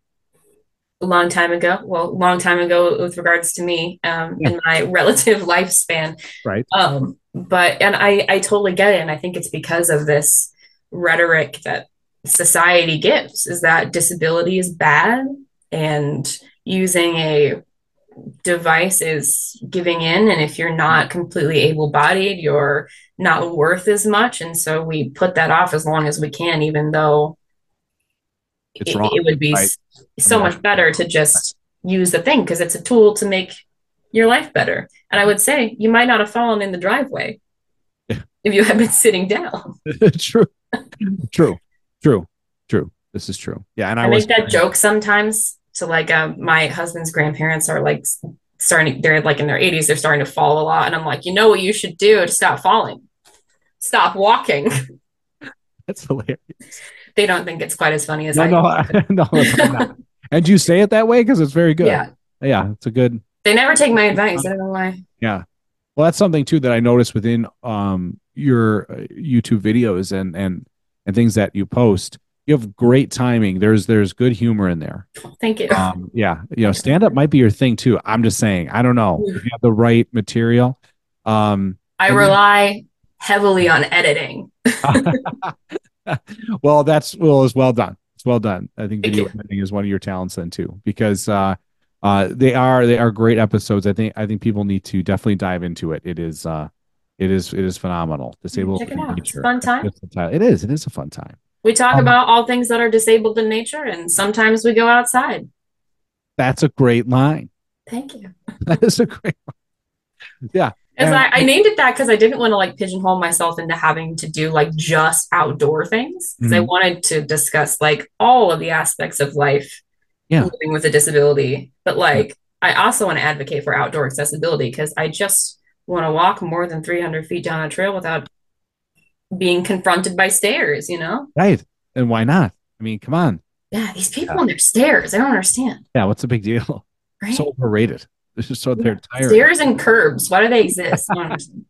a long time ago, well, long time ago with regards to me, um, yeah. in my relative lifespan. Right. Um, but, and I, I totally get it. And I think it's because of this rhetoric that society gives, is that disability is bad and using a device is giving in. And if you're not completely able-bodied, you're not worth as much. And so we put that off as long as we can, even though It's it, wrong, it would be right? so I mean, much better to just use the thing because it's a tool to make your life better. And I would say you might not have fallen in the driveway if you had been sitting down. true, true, true, true. This is true. Yeah, and I, I was make that joke sometimes to like uh, my husband's grandparents are like starting, they're like in their eighties, they're starting to fall a lot. And I'm like, you know what you should do to stop falling? Stop walking. That's hilarious. They don't think it's quite as funny as no, I no, I, no, it's not. And you say it that way because it's very good. Yeah. Yeah, it's a good. They never take my advice. I don't know why. Yeah. Well, that's something too that I noticed within um your uh, YouTube videos and and and things that you post. You have great timing. There's there's good humor in there. Thank you. Um, yeah, you know, stand up might be your thing too. I'm just saying. I don't know if you have the right material. Um, I rely heavily on editing. well, that's well, it's well done. It's well done. I think Thank video you. editing is one of your talents then too, because uh, uh, they are they are great episodes. I think I think people need to definitely dive into it. It is uh, it is it is phenomenal. Disabled Check it in out. It's a nature. fun time. It's the title. It is. It is a fun time. We talk Um, about all things that are disabled in nature, and sometimes we go outside. That's a great line. Thank you. That is a great line. Yeah. As And- I, I named it that because I didn't want to like pigeonhole myself into having to do like just outdoor things. Because I Mhm. wanted to discuss like all of the aspects of life Yeah. living with a disability. But like I also want to advocate for outdoor accessibility because I just want to walk more than three hundred feet down a trail without being confronted by stairs, you know? Right. And why not? I mean, come on. Yeah, these people Yeah. and their stairs. I don't understand. Yeah. What's the big deal? Right? So overrated. This is so they're tired. Stairs and curbs. Why do they exist? I don't understand.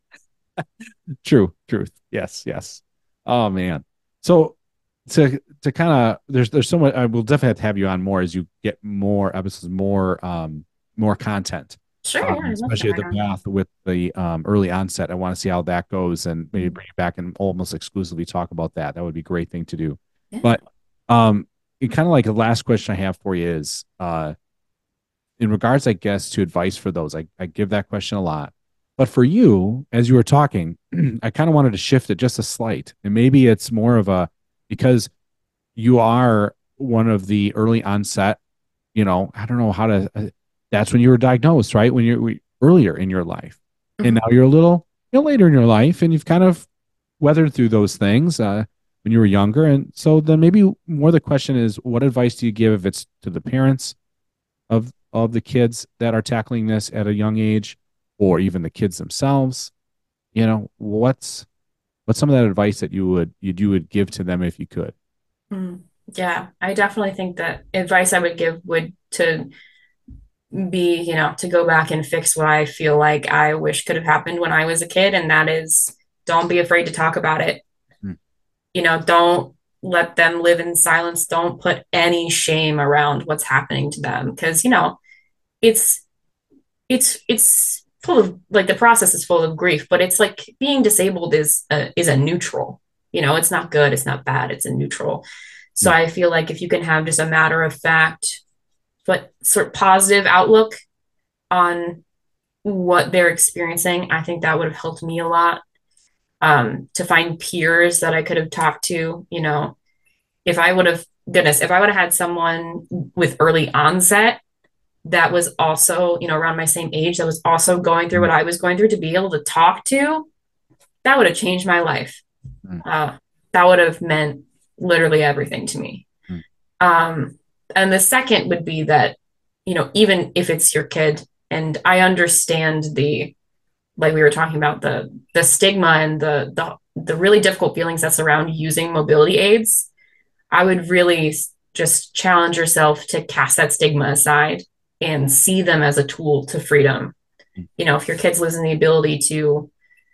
True, truth. Yes, yes. Oh man. So to to kind of there's there's so much. I will definitely have to have you on more as you get more episodes, more um more content. Sure, Um, yeah, I'd love especially to at the hang on. path with the um early onset. I want to see how that goes and maybe bring it back and almost exclusively talk about that. That would be a great thing to do. Yeah. But um, it kind of like the last question I have for you is uh, in regards, I guess, to advice for those. I I give that question a lot. But for you, as you were talking, I kind of wanted to shift it just a slight. And maybe it's more of a because you are one of the early onset, you know, I don't know how to, uh, that's when you were diagnosed, right? When you're we, earlier in your life. And Mhm. now you're a little, you know, later in your life and you've kind of weathered through those things uh, when you were younger. And so then maybe more the question is, what advice do you give if it's to the parents of of the kids that are tackling this at a young age, or even the kids themselves? You know, what's what's some of that advice that you would you, you would give to them if you could? Mm, yeah, I definitely think that advice I would give would to be, you know, to go back and fix what I feel like I wish could have happened when I was a kid. And that is don't be afraid to talk about it. Hmm. You know, don't let them live in silence. Don't put any shame around what's happening to them. Because, you know, it's it's it's full of like the process is full of grief, but it's like being disabled is a, is a neutral. You know, it's not good, it's not bad, it's a neutral. So Hmm. I feel like if you can have just a matter of fact, but sort of positive outlook on what they're experiencing, I think that would have helped me a lot. Um, to find peers that I could have talked to, you know, if I would have, goodness, if I would have had someone with early onset that was also, you know, around my same age, that was also going through what I was going through to be able to talk to, that would have changed my life. Mm. Uh, that would have meant literally everything to me. Mm. Um, and the second would be that, you know, even if it's your kid, and I understand the, like we were talking about the the stigma and the the the really difficult feelings that surround using mobility aids, I would really just challenge yourself to cast that stigma aside and see them as a tool to freedom. You know, if your kid's losing the ability to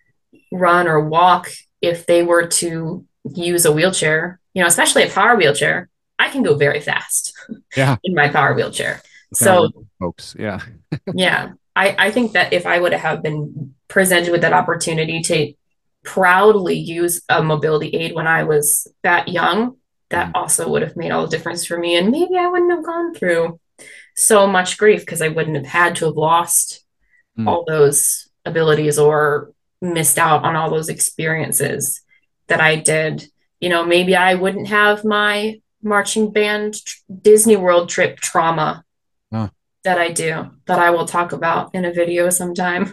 run or walk, if they were to use a wheelchair, you know, especially a power wheelchair, I can go very fast Yeah. in my power wheelchair. Kind So, of folks. Yeah. yeah, I, I think that if I would have been presented with that opportunity to proudly use a mobility aid when I was that young, that Mhm. also would have made all the difference for me. And maybe I wouldn't have gone through so much grief because I wouldn't have had to have lost Mm. all those abilities or missed out on all those experiences that I did. You know, maybe I wouldn't have my marching band Disney World trip trauma Huh. that I do, that I will talk about in a video sometime.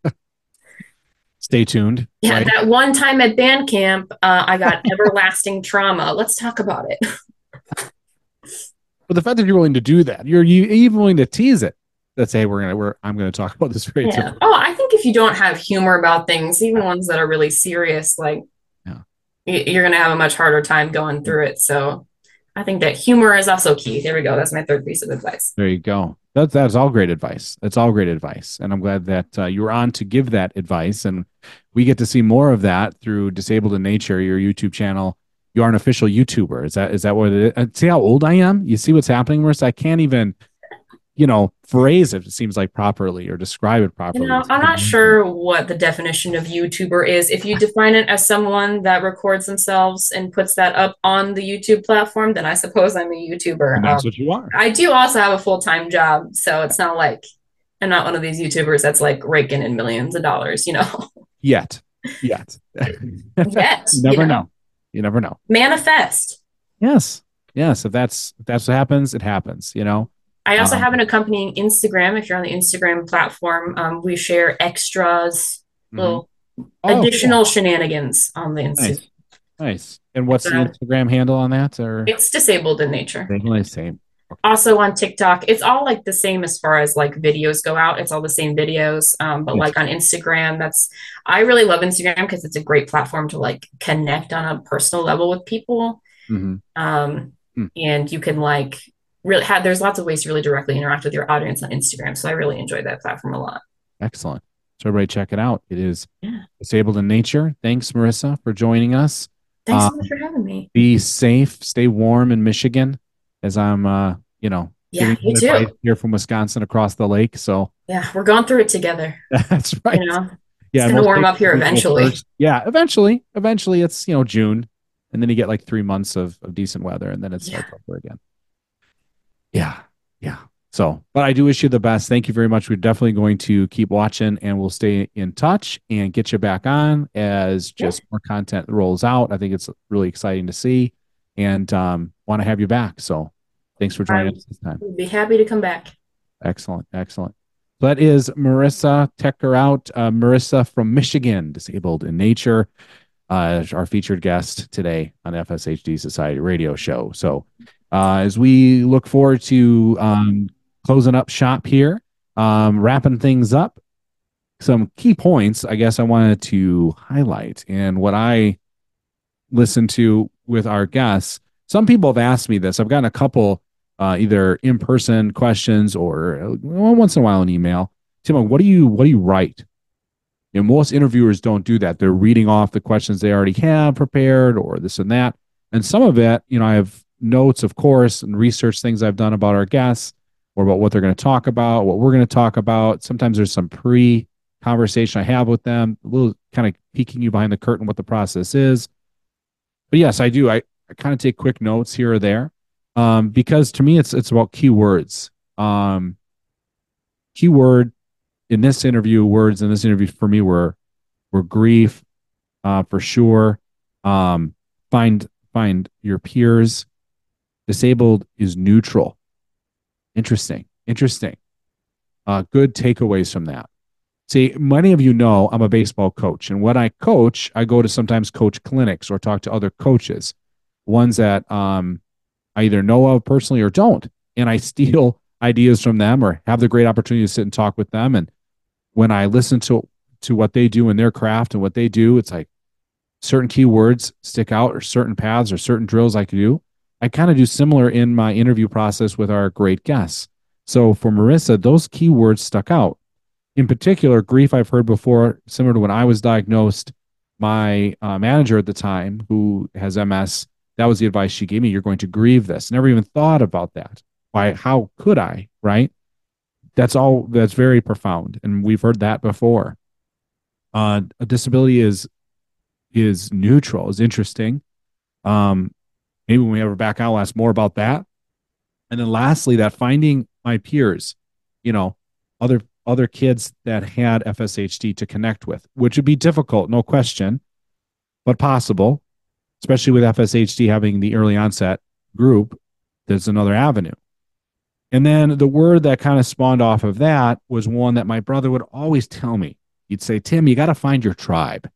Stay tuned, Yeah, right? that one time at band camp, uh, I got everlasting trauma. Let's talk about it. But the fact that you're willing to do that, you're you even willing to tease it. That say we're gonna we're I'm gonna talk about this very Yeah. different. Oh, I think if you don't have humor about things, even ones that are really serious, like Yeah. you're going to have a much harder time going through it. So I think that humor is also key. There we go. That's my third piece of advice. There you go. That's that's all great advice. That's all great advice, and I'm glad that uh, you were on to give that advice, and we get to see more of that through Disabled in Nature, your YouTube channel. You are an official YouTuber. Is that is that what it is? See how old I am? You see what's happening, Marissa? I can't even, you know, phrase it, it seems like properly or describe it You properly. know, I'm not sure what the definition of YouTuber is. If you define it as someone that records themselves and puts that up on the YouTube platform, then I suppose I'm a YouTuber. And that's Um, what you are. I do also have a full time job, so it's not like I'm not one of these YouTubers that's like raking in millions of dollars, you know. Yet. Yet. Yet, You you never know, know. You never know. manifest. Yes. Yes. If that's if that's what happens, it happens, you know. I also Um, have an accompanying Instagram. If you're on the Instagram platform, um, we share extras, mhm. little Oh, cool. additional shenanigans on the Instagram. Nice. Nice. And what's the Uh, Instagram handle on that? Or it's disabled in nature. same, same. Okay. Also on TikTok, it's all like the same as far as like videos go out. It's all the same videos. Um, but Yes. like on Instagram, that's I really love Instagram because it's a great platform to like connect on a personal level with people. Mm-hmm. Um, Hmm. and you can like really have there's lots of ways to really directly interact with your audience on Instagram. So I really enjoy that platform a lot. Excellent. So everybody check it out. It is Yeah. Disabled in Nature. Thanks, Marissa, for joining us. Thanks Uh, so much for having me. be safe. Stay warm in Michigan as I'm, uh, you know, Yeah, giving you you advice too. here from Wisconsin across the lake. So Yeah, we're going through it together. that's right. You know, it's Yeah, going to most warm places up here April eventually. first. Yeah, eventually. Eventually it's, you know, June. And then you get like three months of, of decent weather and then it Yeah. starts over again. Yeah. Yeah. So, but I do wish you the best. Thank you very much. We're definitely going to keep watching and we'll stay in touch and get you back on as Yeah. just more content rolls out. I think it's really exciting to see and um, want to have you back. So, thanks for I joining us this time. would be happy to come back. Excellent. Excellent. So that is Marissa. Check her out. Uh, Marissa from Michigan, Disabled in Nature, uh, our featured guest today on F S H D Society Radio Show. So, uh, as we look forward to um, closing up shop here, um, wrapping things up, some key points I guess I wanted to highlight and what I listened to with our guests. Some people have asked me this. I've gotten a couple uh, either in person questions or well, once in a while an email. Tim, what do you what do you write? And most interviewers don't do that. They're reading off the questions they already have prepared or this and that. And some of it, you know, I have notes, of course, and research things I've done about our guests or about what they're going to talk about, what we're going to talk about. Sometimes there's some pre conversation I have with them, a little kind of peeking you behind the curtain what the process is. But yes, I do. I, I kind of take quick notes here or there um, because to me, it's it's about keywords. Um, keyword in this interview, words in this interview for me were were grief, uh, for sure. Um, find find your peers. Disabled is neutral. Interesting. Interesting. Uh, good takeaways from that. See, many of you know I'm a baseball coach, and when I coach, I go to sometimes coach clinics or talk to other coaches, ones that um, I either know of personally or don't, and I steal ideas from them or have the great opportunity to sit and talk with them. And when I listen to to what they do in their craft and what they do, it's like certain keywords stick out or certain paths or certain drills I can do. I kind of do similar in my interview process with our great guests. So for Marissa, those keywords stuck out. In particular, grief I've heard before, similar to when I was diagnosed. My uh, manager at the time, who has M S, that was the advice she gave me. You're going to grieve this. Never even thought about that. Why? How could I? Right? That's all. That's very profound, and we've heard that before. Uh, a disability is is neutral. Is interesting. Um, maybe when we ever back out, I'll ask more about that. And then lastly, that finding my peers, you know, other other kids that had F S H D to connect with, which would be difficult, no question, but possible, especially with F S H D having the early onset group. There's another avenue. And then the word that kind of spawned off of that was one that my brother would always tell me. He'd say, Tim, you got to find your tribe.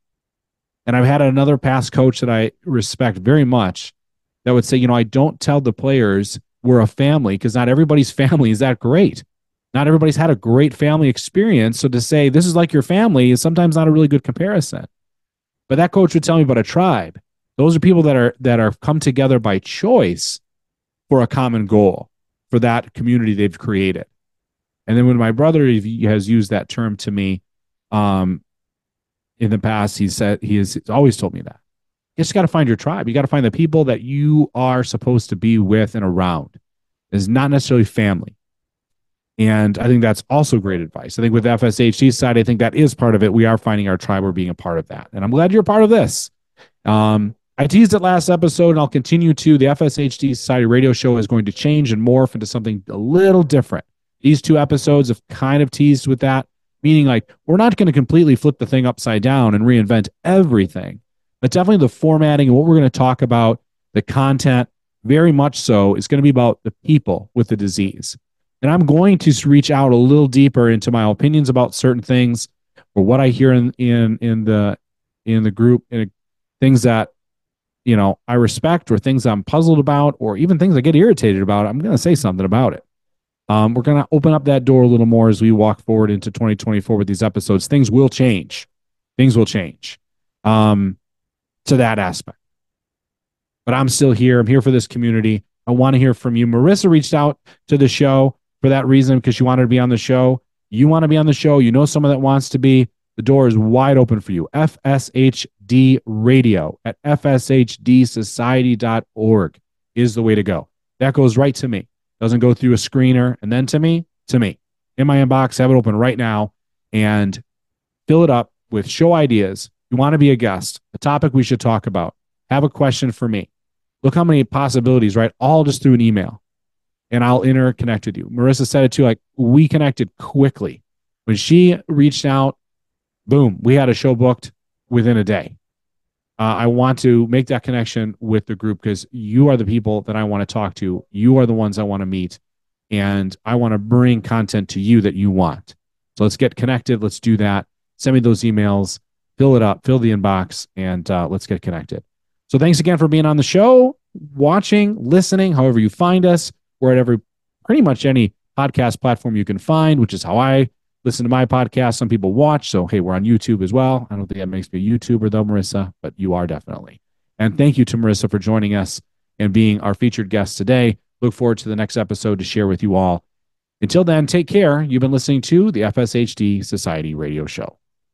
And I've had another past coach that I respect very much that would say, you know, I don't tell the players we're a family because not everybody's family is that great. Not everybody's had a great family experience. So to say this is like your family is sometimes not a really good comparison. But that coach would tell me about a tribe. Those are people that are that are come together by choice for a common goal, for that community they've created. And then when my brother has used that term to me um, in the past, he said he has always told me that. You just got to find your tribe. You got to find the people that you are supposed to be with and around. It's not necessarily family. And I think that's also great advice. I think with the F S H D side, I think that is part of it. We are finding our tribe. We're being a part of that. And I'm glad you're a part of this. Um, I teased it last episode, and I'll continue to. The F S H D Society radio show is going to change and morph into something a little different. These two episodes have kind of teased with that, meaning like we're not going to completely flip the thing upside down and reinvent everything, but definitely the formatting and what we're going to talk about, the content, very much so, is going to be about the people with the disease. And I'm going to reach out a little deeper into my opinions about certain things or what I hear in in in the in the group, and things that, you know, I respect or things I'm puzzled about or even things I get irritated about. I'm going to say something about it. Um, we're going to open up that door a little more as we walk forward into twenty twenty-four with these episodes. Things will change. Things will change um, to that aspect. But I'm still here. I'm here for this community. I want to hear from you. Marissa reached out to the show for that reason because she wanted to be on the show. You want to be on the show. You know someone that wants to be. The door is wide open for you. F S H D radio at f s h d society dot org is the way to go. That goes right to me. Doesn't go through a screener and then to me, to me. In my inbox, have it open right now and fill it up with show ideas. You want to be a guest, a topic we should talk about, have a question for me. Look how many possibilities, right? All just through an email. And I'll interconnect with you. Marissa said it too, like we connected quickly. When she reached out, boom, we had a show booked within a day. Uh, I want to make that connection with the group because you are the people that I want to talk to. You are the ones I want to meet. And I want to bring content to you that you want. So let's get connected. Let's do that. Send me those emails. Fill it up. Fill the inbox. And uh, let's get connected. So thanks again for being on the show, watching, listening, however you find us. We're at every, pretty much any podcast platform you can find, which is how I listen to my podcast. Some people watch. So, hey, we're on YouTube as well. I don't think that makes me a YouTuber though, Marissa, but you are definitely. And thank you to Marissa for joining us and being our featured guest today. Look forward to the next episode to share with you all. Until then, take care. You've been listening to the F S H D Society Radio Show.